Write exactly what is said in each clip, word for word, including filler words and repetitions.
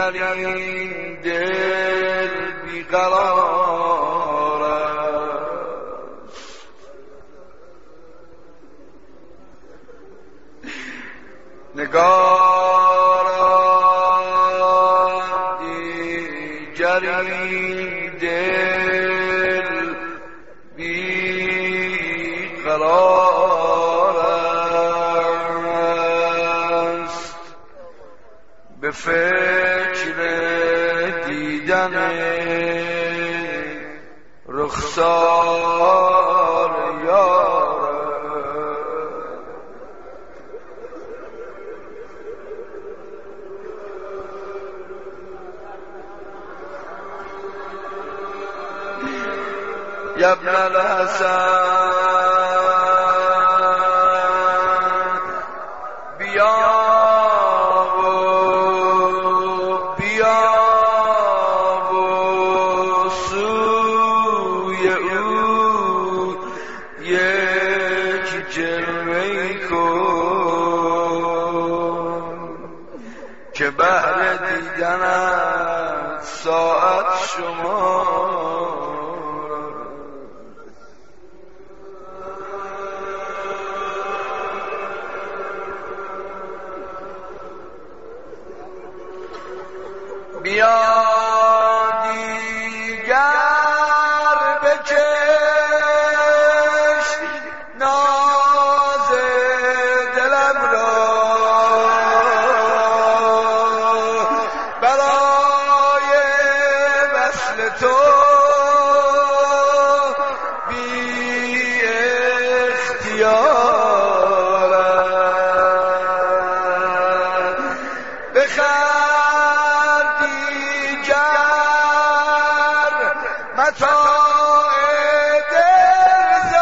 دیگر این دل بیقرار است. نگارا دیگر این دل بیقرار است. به فکر دیدن رخسار یار یا ابن الحسن بیا که بهر دیدنت ساعت شما بیا دیگر بکش ناز دلم را برای وصل تو بی اختیارم. بخر دیگر متاع دل ز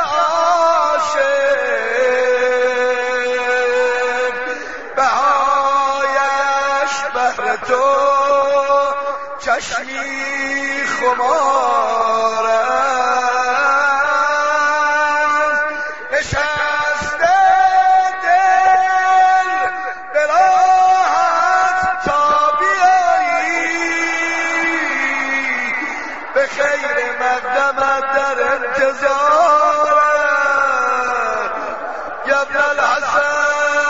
عاشق بهایش بهر تو چشمی خمار است. نشسته دل به راحت تا بیایی به خیر مقدمت در انتظارم. یا ابن الحسن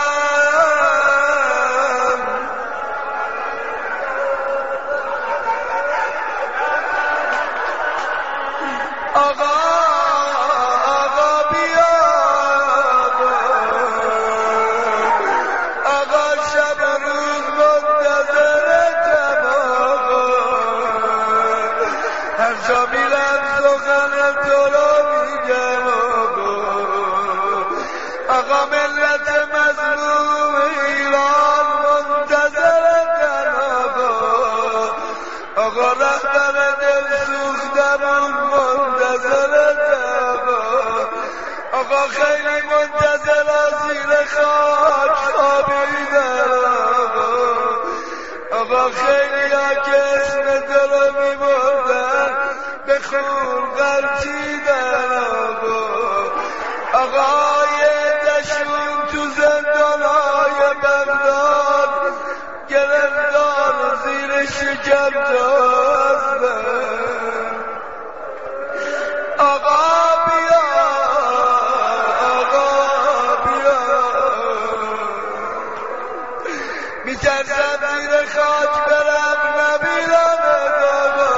آقا آقا بیا آقا شب روز منتظرتم آقا هر جا میرم سخن تو رو میگم آقا آقا ملت مظلوم ایران منتظرتم آقا آقا رهبر دل سوختمون منتظرتم آقا خیلی منتظر زیر خاک خوابیدن آقا خیلی ها که اسم تو رو میبردن به خون غلطیدن آقای دشمون تو زندانهای بغداد گرفتار زیر شکنجه هستن. آقا بیا آقا بیا میترسم زیر خاک برم نبیرم آقا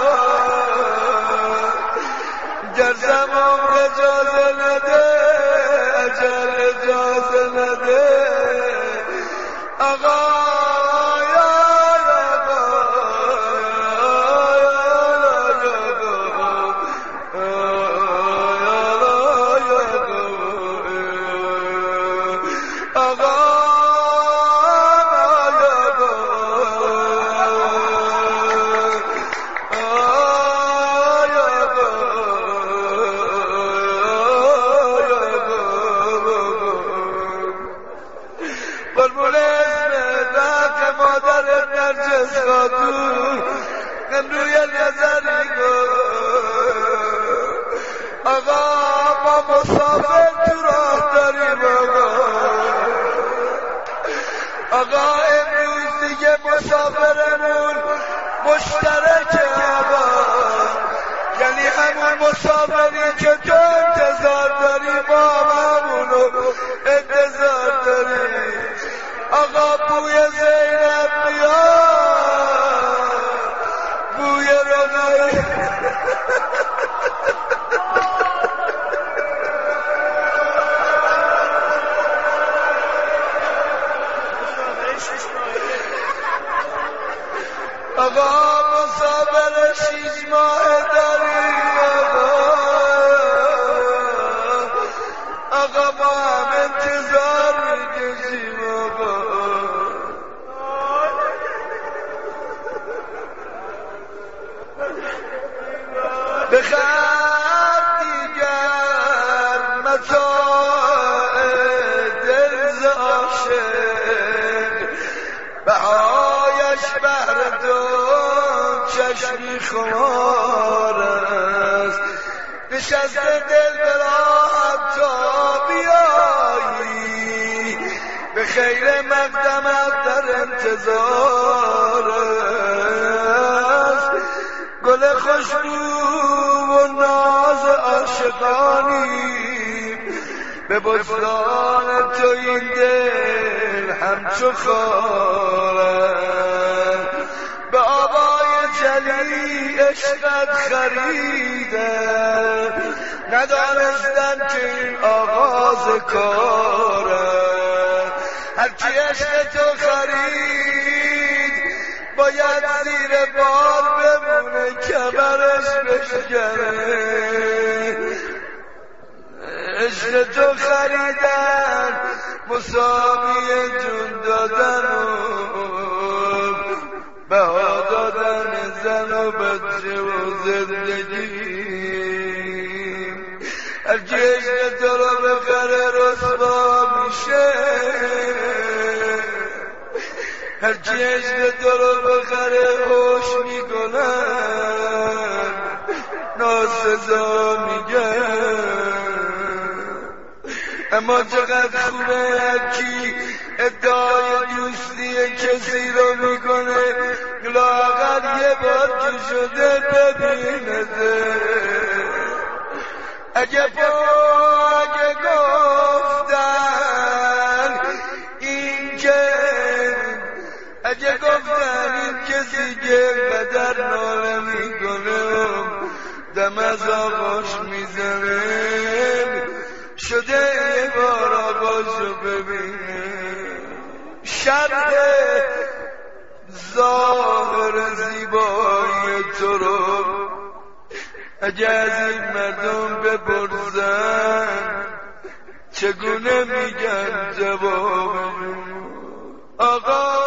میترسم عمر اجازه نده اجل اجازه نده آقا روی نظری آقا ما مسافر تو راه داریم آقا آقا امروز دیگه مسافرمون مشترکه آقا، یعنی همون مسافری که تو انتظار داری ما همونو انتظار داری. آقا بوی زینب بیاد، بوی رقیه آقا مسافر شیش ماه داری آقا، آقا ما هم انتظار میکشیم آقا. بخواد دیگر متاع دل عاشق، بهایش بهر تو چشمی خمار است. نشست دل براحت تا بیایی، به خیر مقدمت در انتظار است. گل خوشبو و ناز عاشقانی، به بستان تو این دل همچو خارم. به آبای جلی عشقت خریدم، ندانستم که این آغاز کارم. هرچی عشق تو خرید باید زیر بار بمونه، کمرش بشکنه. عشق تو خریدن مساوی جون دادن و بها دادن زن و بچه و زندگی. هرکی عشق تو رو بخره رسوا میشه، هرکی عشق تو رو بخره خوش میکنن، ناسزا میگن. اما چقدر خوبه هرکی ادعای دوستی کسی رو میکنه، لااقل یه بار که شده ببینده. اگه با اگه گفتن این که اگه گفتن این کسی که قدر ناله میکنه دم از آغاش میزنه، شده یه بار آغاشو ببینه. شرح ظاهر زیبایی تو رو اگه از این مردم بپرسن، چگونه میگن جواب آقا